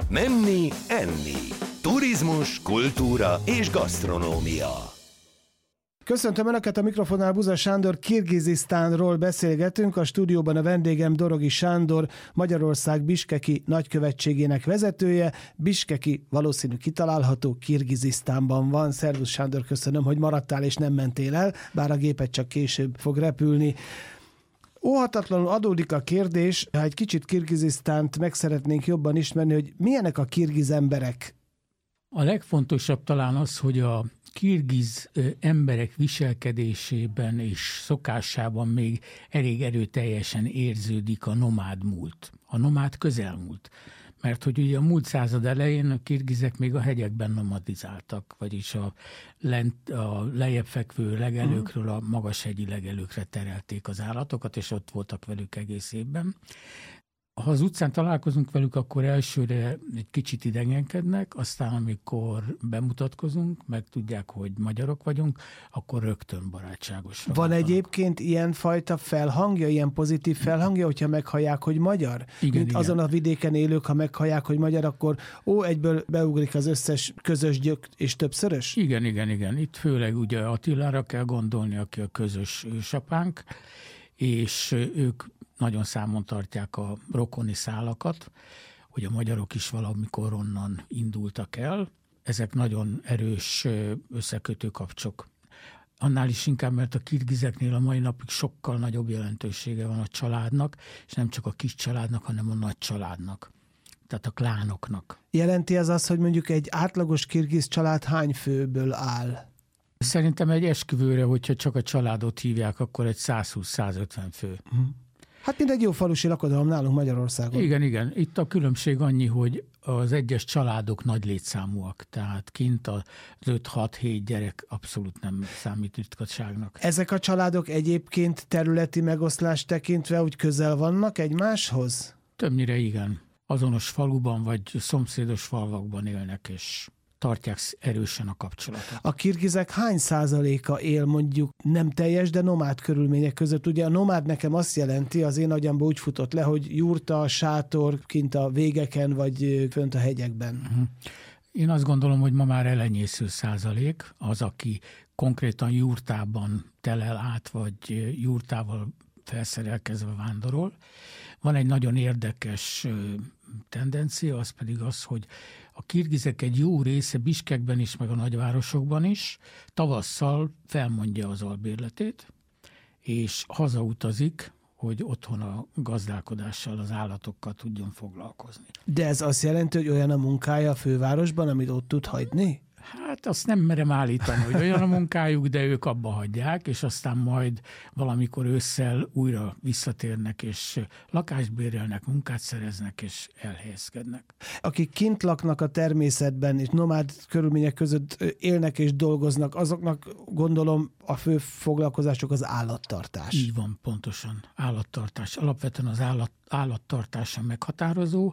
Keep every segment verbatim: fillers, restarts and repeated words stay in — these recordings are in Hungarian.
Menni, enni. Turizmus, kultúra és gasztronómia. Köszöntöm Önöket, a mikrofonnál Buza Sándor, Kirgizisztánról beszélgetünk. A stúdióban a vendégem Dorogi Sándor, Magyarország Biskeki nagykövetségének vezetője. Biskeki valószínű kitalálható, Kirgizisztánban van. Szervusz Sándor, köszönöm, hogy maradtál és nem mentél el, bár a gépet csak később fog repülni. Óhatatlanul adódik a kérdés, ha egy kicsit Kirgizisztánt meg szeretnénk jobban ismerni, hogy milyenek a kirgiz emberek? A legfontosabb talán az, hogy a kirgiz emberek viselkedésében és szokásában még elég erőteljesen érződik a nomád múlt, a nomád közelmúlt. Mert hogy ugye a múlt század elején a kirgizek még a hegyekben nomadizáltak, vagyis a, lent, a lejjebb fekvő legelőkről a magashegyi legelőkre terelték az állatokat, és ott voltak velük egész évben. Ha az utcán találkozunk velük, akkor elsőre egy kicsit idegenkednek, aztán amikor bemutatkozunk, meg tudják, hogy magyarok vagyunk, akkor rögtön barátságosra. Van mondanak. Egyébként ilyen fajta felhangja, ilyen pozitív felhangja, hogyha meghallják, hogy magyar? Igen, Mint igen. azon a vidéken élők, ha meghallják, hogy magyar, akkor ó, egyből beugrik az összes közös gyök és többszörös? Igen, igen, igen. Itt főleg ugye Attilára kell gondolni, aki a közös ősapánk, és ők nagyon számon tartják a rokoni szálakat, hogy a magyarok is valamikor onnan indultak el. Ezek nagyon erős összekötő kapcsok. Annál is inkább, mert a kirgizeknél a mai napig sokkal nagyobb jelentősége van a családnak, és nem csak a kis családnak, hanem a nagy családnak. Tehát a klánoknak. Jelenti ez azt, hogy mondjuk egy átlagos kirgiz család hány főből áll? Szerintem egy esküvőre, hogyha csak a családot hívják, akkor egy százhúsz-százötven fő. Hát mint egy jó falusi lakodalom nálunk Magyarországon. Igen, igen. Itt a különbség annyi, hogy az egyes családok nagy létszámúak, tehát kint az öt-hat-hét gyerek abszolút nem számít ritkasságnak. Ezek a családok egyébként területi megoszlást tekintve úgy közel vannak egymáshoz? Többnyire igen. Azonos faluban vagy szomszédos falvakban élnek, és tartják erősen a kapcsolatot. A kirgizek hány százaléka él mondjuk nem teljes, de nomád körülmények között? Ugye a nomád nekem azt jelenti, az én agyamban úgy futott le, hogy jurta, sátor kint a végeken, vagy fönt a hegyekben. Én azt gondolom, hogy ma már elenyésző százalék az, aki konkrétan jurtában telel át, vagy jurtával felszerelkezve vándorol. Van egy nagyon érdekes tendencia, az pedig az, hogy a kirgizek egy jó része Biskekben is, meg a nagyvárosokban is tavasszal felmondja az albérletét, és hazautazik, hogy otthon a gazdálkodással, az állatokkal tudjon foglalkozni. De ez azt jelenti, hogy olyan a munkája a fővárosban, amit ott tud hagyni? Hát azt nem merem állítani, hogy olyan a munkájuk, de ők abba hagyják, és aztán majd valamikor ősszel újra visszatérnek, és lakást bérelnek, munkát szereznek, és elhelyezkednek. Akik kint laknak a természetben, és nomád körülmények között élnek és dolgoznak, azoknak gondolom a fő foglalkozásuk az állattartás. Így van, pontosan. Állattartás. Alapvetően az állat, állattartása meghatározó.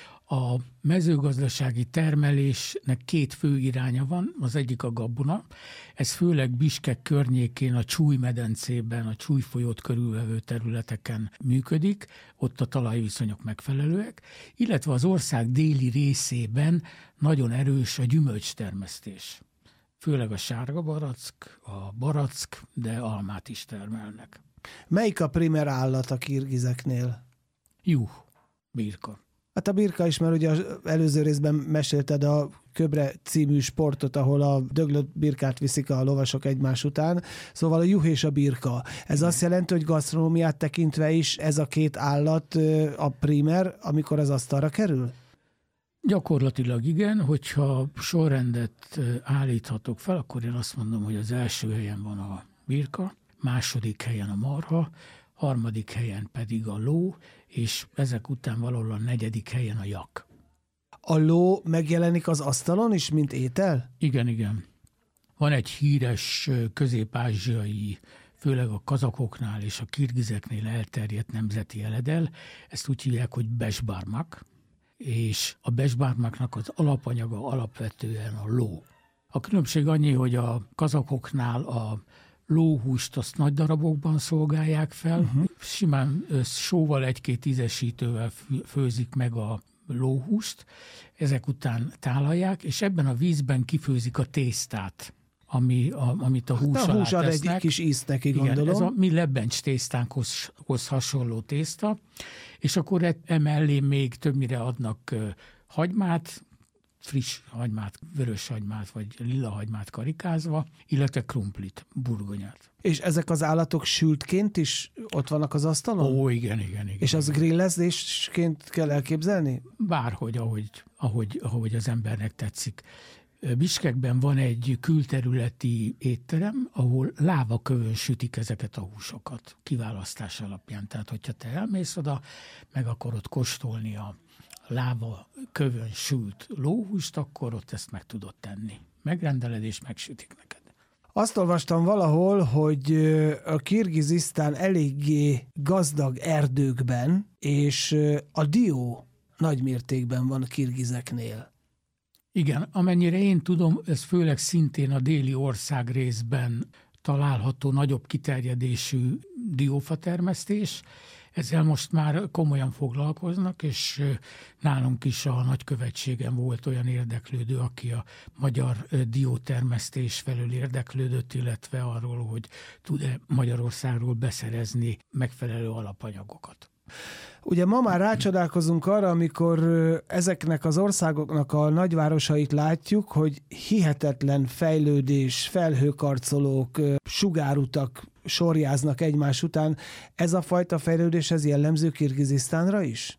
A mezőgazdasági termelésnek két fő iránya van, az egyik a gabona, ez főleg Biskek környékén, a Csúj medencében, a Csúj folyót körülvevő területeken működik, ott a talajviszonyok megfelelőek, illetve az ország déli részében nagyon erős a gyümölcstermesztés. Főleg a sárga barack, a barack, de almát is termelnek. Melyik a primer állat a kirgizeknél? Juh, birka. Hát a birka is, mert ugye az előző részben mesélted a Köbre című sportot, ahol a döglött birkát viszik a lovasok egymás után. Szóval a juh és a birka. Ez azt jelenti, hogy gasztronómiát tekintve is ez a két állat a primer, amikor az asztalra kerül? Gyakorlatilag igen, hogyha sorrendet állíthatok fel, akkor én azt mondom, hogy az első helyen van a birka, második helyen a marha, harmadik helyen pedig a ló, és ezek után valahol a negyedik helyen a jak. A ló megjelenik az asztalon is, mint étel? Igen, igen. Van egy híres közép-ázsiai, főleg a kazakoknál és a kirgizeknél elterjedt nemzeti eledel, ezt úgy hívják, hogy besbarmak, és a besbarmaknak az alapanyaga alapvetően a ló. A különbség annyi, hogy a kazakoknál a lóhúst azt nagy darabokban szolgálják fel, uh-huh. simán sóval, egy-két ízesítővel főzik meg a lóhúst, ezek után tálalják, és ebben a vízben kifőzik a tésztát, ami, a, amit a hús a alá hús ad tesznek. egy kis ízt neki, Igen, gondolom. ez a mi lebbencs tésztánkhoz hasonló tészta, és akkor emellé még többnyire adnak hagymát, friss hagymát, vörös hagymát, vagy lila hagymát karikázva, illetve krumplit, burgonyát. És ezek az állatok sültként is ott vannak az asztalon? Ó, igen, igen, igen. És az grillezésként kell elképzelni? Bárhogy, ahogy, ahogy, ahogy az embernek tetszik. Biskekben van egy külterületi étterem, ahol lávakövön sütik ezeket a húsokat, kiválasztás alapján. Tehát, hogyha te elmész oda, meg akarod kóstolni a láva kövön sült lóhúst, akkor ott ezt meg tudod tenni. Megrendeled és megsütik neked. Azt olvastam valahol, hogy a Kirgizisztán eléggé gazdag erdőkben, és a dió nagy mértékben van a kirgizeknél. Igen, amennyire én tudom, ez főleg szintén a déli ország részben található nagyobb kiterjedésű diófatermesztés. Ezzel most már komolyan foglalkoznak, és nálunk is a nagykövetségen volt olyan érdeklődő, aki a magyar diótermesztés felől érdeklődött, illetve arról, hogy tud-e Magyarországról beszerezni megfelelő alapanyagokat. Ugye ma már rácsodálkozunk arra, amikor ezeknek az országoknak a nagyvárosait látjuk, hogy hihetetlen fejlődés, felhőkarcolók, sugárutak sorjáznak egymás után. Ez a fajta fejlődés, ez jellemző Kirgizisztánra is?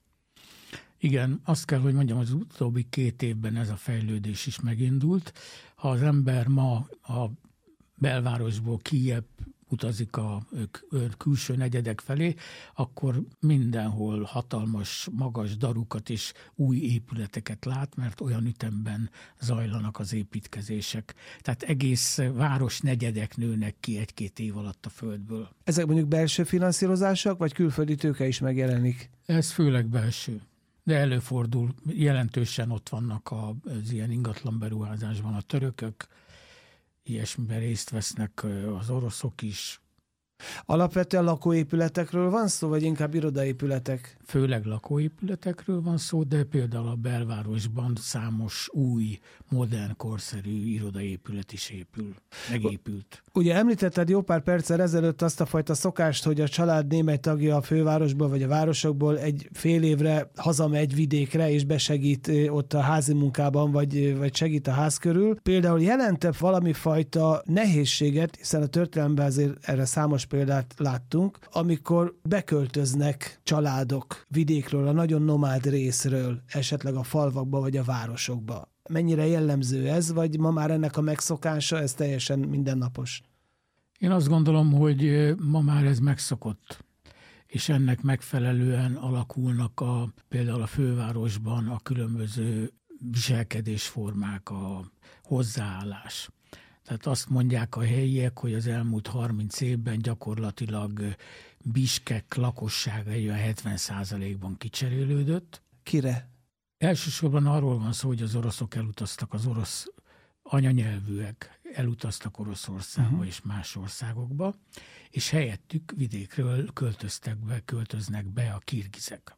Igen, azt kell, hogy mondjam, az utóbbi két évben ez a fejlődés is megindult. Ha az ember ma a belvárosból kijebb utazik a külső negyedek felé, akkor mindenhol hatalmas, magas darukat és új épületeket lát, mert olyan ütemben zajlanak az építkezések. Tehát egész város negyedek nőnek ki egy-két év alatt a földből. Ezek mondjuk belső finanszírozások, vagy külföldi tőke is megjelenik? Ez főleg belső. De előfordul, jelentősen ott vannak az ilyen ingatlan beruházásban a törökök, ilyesmiben részt vesznek az oroszok is. Alapvetően lakóépületekről van szó, vagy inkább irodaépületek? Főleg lakóépületekről van szó, de például a belvárosban számos új, modern, korszerű irodaépület is épül, megépült. Ugye említetted jó pár perccel ezelőtt azt a fajta szokást, hogy a család némely tagja a fővárosból vagy a városokból egy fél évre hazamegy vidékre, és besegít ott a házi munkában, vagy, vagy segít a ház körül. Például jelent-e valami fajta nehézséget, hiszen a történelemben azért erre számos példát láttunk, amikor beköltöznek családok vidékről, a nagyon nomád részről, esetleg a falvakba vagy a városokba. Mennyire jellemző ez, vagy ma már ennek a megszokása, ez teljesen mindennapos? Én azt gondolom, hogy ma már ez megszokott, és ennek megfelelően alakulnak a, például a fővárosban a különböző viselkedésformák, a hozzáállás. Tehát azt mondják a helyiek, hogy az elmúlt harminc évben gyakorlatilag Biskek lakossága egy olyan hetven százalékban kicserélődött. Kire? Elsősorban arról van szó, hogy az oroszok elutaztak, az orosz anyanyelvűek elutaztak Oroszországba uh-huh. és más országokba, és helyettük vidékről költöztek be, költöznek be a kirgizek.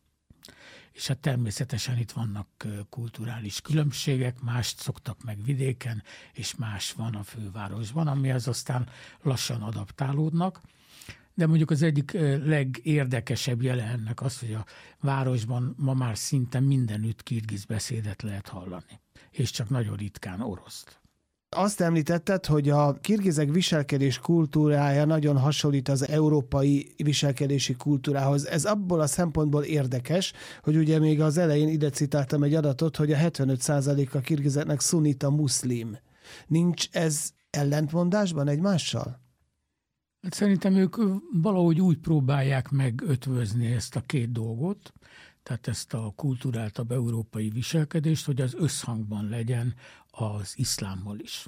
És hát természetesen itt vannak kulturális különbségek, mást szoktak meg vidéken, és más van a fővárosban, amihez aztán lassan adaptálódnak. De mondjuk az egyik legérdekesebb jele ennek az, hogy a városban ma már szinte mindenütt kirgiz beszédet lehet hallani, és csak nagyon ritkán oroszt. Azt említetted, hogy a kirgizek viselkedés kultúrája nagyon hasonlít az európai viselkedési kultúrához. Ez abból a szempontból érdekes, hogy ugye még az elején ide citáltam egy adatot, hogy a hetvenöt százalék a kirgizeknek szunita muszlim. Nincs ez ellentmondásban egymással? Hát szerintem ők valahogy úgy próbálják meg ötvözni ezt a két dolgot, tehát ezt a kulturáltabb európai viselkedést, hogy az összhangban legyen az iszlámmal is.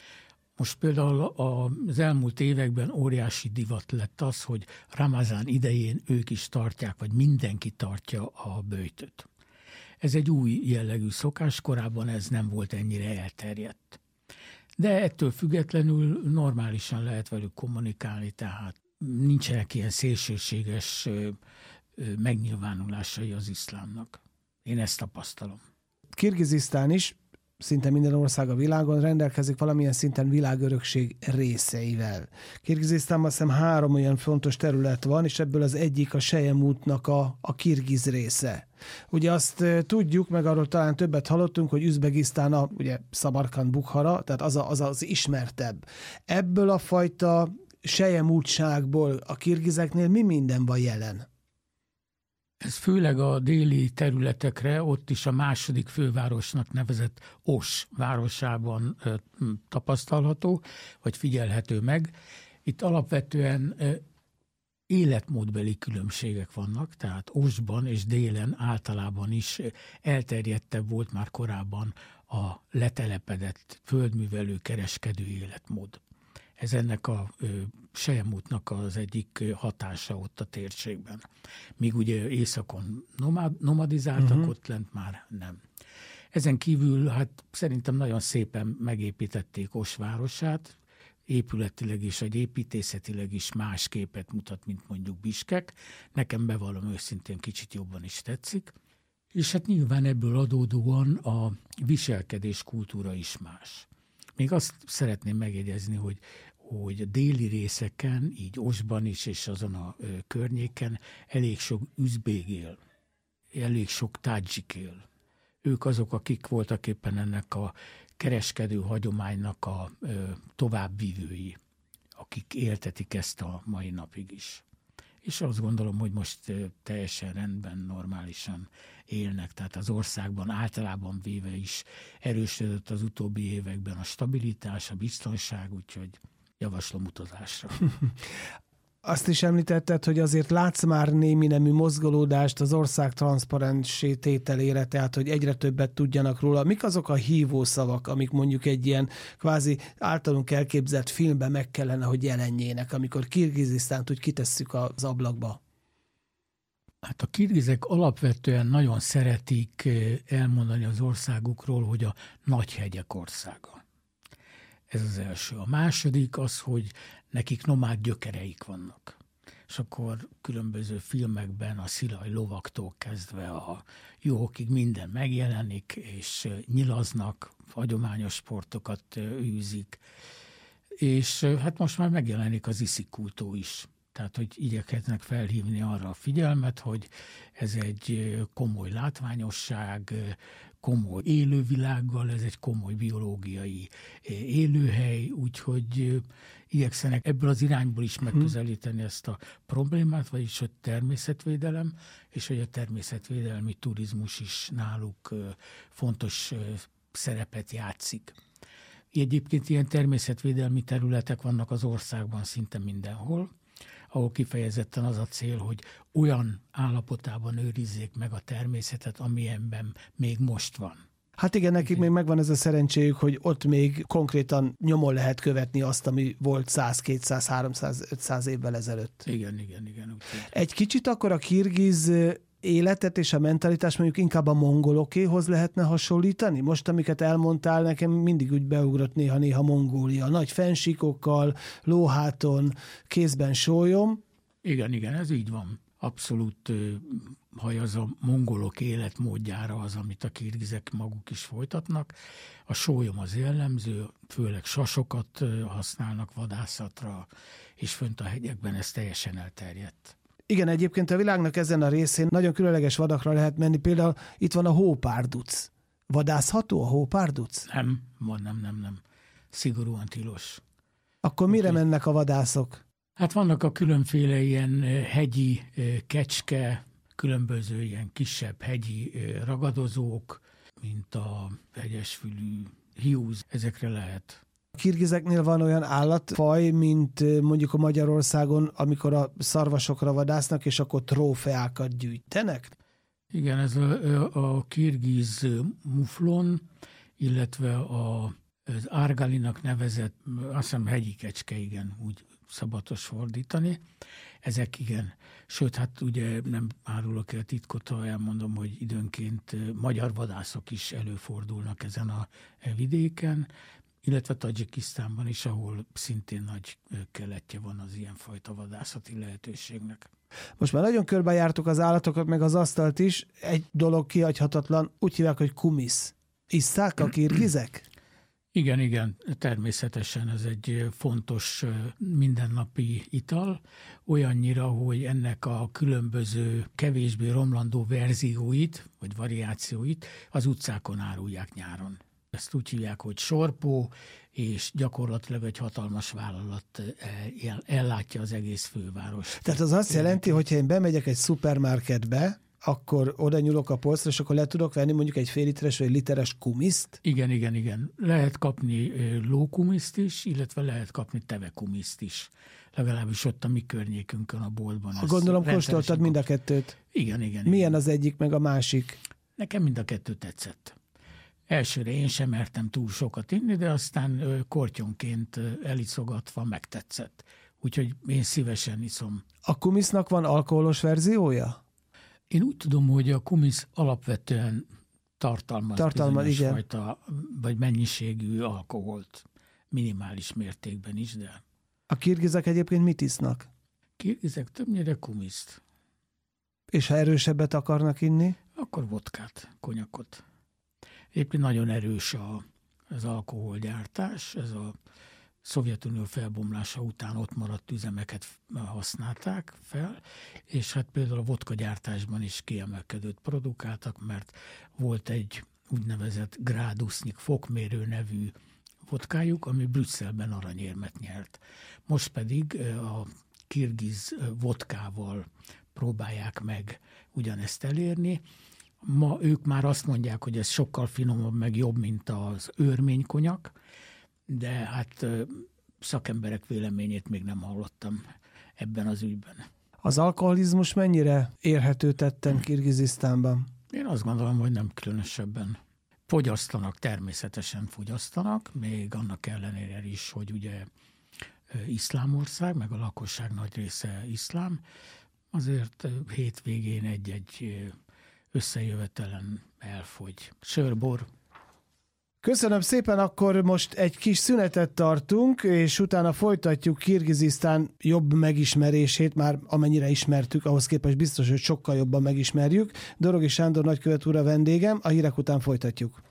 Most például az elmúlt években óriási divat lett az, hogy Ramazán idején ők is tartják, vagy mindenki tartja a böjtöt. Ez egy új jellegű szokás, korábban ez nem volt ennyire elterjedt. De ettől függetlenül normálisan lehet velük kommunikálni, tehát nincsenek ilyen szélsőséges megnyilvánulásai az iszlámnak. Én ezt tapasztalom. Kirgizisztán is, szinte minden ország a világon rendelkezik valamilyen szinten világörökség részeivel. Kirgizisztánban azt hiszem három olyan fontos terület van, és ebből az egyik a Sejem útnak a, a kirgiz része. Ugye azt tudjuk, meg arról talán többet hallottunk, hogy Üzbegisztán a ugye Szabarkand Bukhara, tehát az, a, az az ismertebb. Ebből a fajta Sejem útságból a kirgizeknél mi minden van jelen? Ez főleg a déli területekre, ott is a második fővárosnak nevezett Os városában ö, tapasztalható, vagy figyelhető meg. Itt alapvetően ö, életmódbeli különbségek vannak, tehát Osban és délen általában is elterjedtebb volt már korábban a letelepedett földművelő kereskedő életmód. Ez ennek a Sejem útnak az egyik hatása ott a térségben. Míg ugye északon nomád, nomadizáltak, uh-huh. ott lent már nem. Ezen kívül hát szerintem nagyon szépen megépítették Os városát, épületileg és egy építészetileg is más képet mutat, mint mondjuk Biskek. Nekem bevallom őszintén kicsit jobban is tetszik. És hát nyilván ebből adódóan a viselkedés kultúra is más. Még azt szeretném megjegyezni, hogy, hogy a déli részeken, így Osban is és azon a ö, környéken elég sok üzbég él, elég sok tádzsik él. Ők azok, akik voltak éppen ennek a kereskedő hagyománynak a ö, továbbvívői, akik éltetik ezt a mai napig is. És azt gondolom, hogy most ö, teljesen rendben, normálisan élnek. Tehát az országban általában véve is erősödött az utóbbi években a stabilitás, a biztonság, úgyhogy javaslom utazásra. Azt is említetted, hogy azért látsz már némi nemű mozgolódást az ország transzparenssé tételére, tehát hogy egyre többet tudjanak róla. Mik azok a hívószavak, amik mondjuk egy ilyen kvázi általunk elképzelt filmben meg kellene, hogy jelenjének, amikor Kirgizisztánt úgy kitesszük az ablakba? Hát a kirgizek alapvetően nagyon szeretik elmondani az országukról, hogy a nagy hegyek országa. Ez az első. A második az, hogy nekik nomád gyökereik vannak. És akkor különböző filmekben a szilaj lovaktól kezdve a juhokig minden megjelenik, és nyilaznak, hagyományos sportokat űzik. És hát most már megjelenik az iszikultó is. Tehát, hogy igyekeznek felhívni arra a figyelmet, hogy ez egy komoly látványosság, komoly élővilággal, ez egy komoly biológiai élőhely, úgyhogy igyekszenek ebből az irányból is megközelíteni ezt a problémát, vagyis hogy természetvédelem, és hogy a természetvédelmi turizmus is náluk fontos szerepet játszik. Egyébként ilyen természetvédelmi területek vannak az országban szinte mindenhol, ahol kifejezetten az a cél, hogy olyan állapotában őrizzék meg a természetet, amilyenben még most van. Hát igen, nekik igen. Még megvan ez a szerencséjük, hogy ott még konkrétan nyomon lehet követni azt, ami volt száz, kétszáz, háromszáz, ötszáz évvel ezelőtt. Igen, igen, igen. Úgy. Egy kicsit akkor a kirgiz életet és a mentalitás mondjuk inkább a mongolokéhoz lehetne hasonlítani? Most, amiket elmondtál, nekem mindig úgy beugrott néha-néha Mongólia. Nagy fensíkokkal, lóháton, kézben sólyom. Igen, igen, ez így van. Abszolút, ha az a mongolok életmódjára az, amit a kirgizek maguk is folytatnak. A sólyom az jellemző, főleg sasokat használnak vadászatra, és fönt a hegyekben ez teljesen elterjedt. Igen, egyébként a világnak ezen a részén nagyon különleges vadakra lehet menni. Például itt van a hópárduc. Vadászható a hópárduc? Nem, van, nem, nem, nem. Szigorúan tilos. Akkor mire okay. mennek a vadászok? Hát vannak a különféle ilyen hegyi kecske, különböző ilyen kisebb hegyi ragadozók, mint a hegyesfülű hiúz, ezekre lehet. A kirgizeknél van olyan állatfaj, mint mondjuk a Magyarországon, amikor a szarvasokra vadásznak, és akkor trófeákat gyűjtenek? Igen, ez a, a kirgiz muflon, illetve a, az árgálinak nevezett, azt hiszem hegyi kecske, igen, úgy szabatos fordítani. Ezek igen, sőt, hát ugye nem árulok el titkot, ha elmondom, hogy időnként magyar vadászok is előfordulnak ezen a vidéken, illetve Tadzsikisztánban is, ahol szintén nagy keletje van az ilyenfajta vadászati lehetőségnek. Most már nagyon körbejártuk az állatokat, meg az asztalt is. Egy dolog kihagyhatatlan, úgy hívják, hogy kumisz. Isszák a kirgizek? Igen, igen, természetesen ez egy fontos mindennapi ital, olyannyira, hogy ennek a különböző kevésbé romlandó verzióit, vagy variációit az utcákon árulják nyáron. Ezt úgy hívják, hogy sorpó, és gyakorlatilag egy hatalmas vállalat ellátja az egész főváros. Tehát az azt jelenti, hogy ha én bemegyek egy szupermarketbe, akkor oda nyúlok a polcra, és akkor le tudok venni mondjuk egy fél literes vagy literes kumiszt? Igen, igen, igen. Lehet kapni lókumiszt is, illetve lehet kapni tevekumiszt is. Legalábbis ott a mi környékünkön a boltban. Ha gondolom, kóstoltad mind a kettőt. Igen, igen. Milyen igen. az egyik, meg a másik? Nekem mind a kettő tetszett. Elsőre én sem mertem túl sokat inni, de aztán kortyonként eliszogatva megtetszett. Úgyhogy én szívesen iszom. A kumisznak van alkoholos verziója? Én úgy tudom, hogy a kumisz alapvetően tartalmaz, tartalmaz igen. fajta, vagy mennyiségű alkoholt. Minimális mértékben is, de... A kirgizek egyébként mit isznak? Kirgizek többnyire kumiszt. És ha erősebbet akarnak inni? Akkor vodkát, konyakot. Egyébként nagyon erős a, az alkoholgyártás, ez a Szovjetunió felbomlása után ott maradt üzemeket használták fel, és hát például a vodka gyártásban is kiemelkedőt produkáltak, mert volt egy úgynevezett Grádusznyik fokmérő nevű vodkájuk, ami Brüsszelben aranyérmet nyert. Most pedig a kirgiz vodkával próbálják meg ugyanezt elérni. Ma ők már azt mondják, hogy ez sokkal finomabb, meg jobb, mint az őrménykonyak, de hát szakemberek véleményét még nem hallottam ebben az ügyben. Az alkoholizmus mennyire érhető tetten Kirgizisztánban? Én azt gondolom, hogy nem különösebben. Fogyasztanak, természetesen fogyasztanak, még annak ellenére is, hogy ugye iszlámország, meg a lakosság nagy része iszlám, azért hétvégén egy-egy összejövetelen elfogy. Sörbor. Köszönöm szépen, akkor most egy kis szünetet tartunk, és utána folytatjuk Kirgizisztán jobb megismerését, már amennyire ismertük, ahhoz képest biztos, hogy sokkal jobban megismerjük. Dorogi Sándor nagykövet úr a vendégem, a hírek után folytatjuk.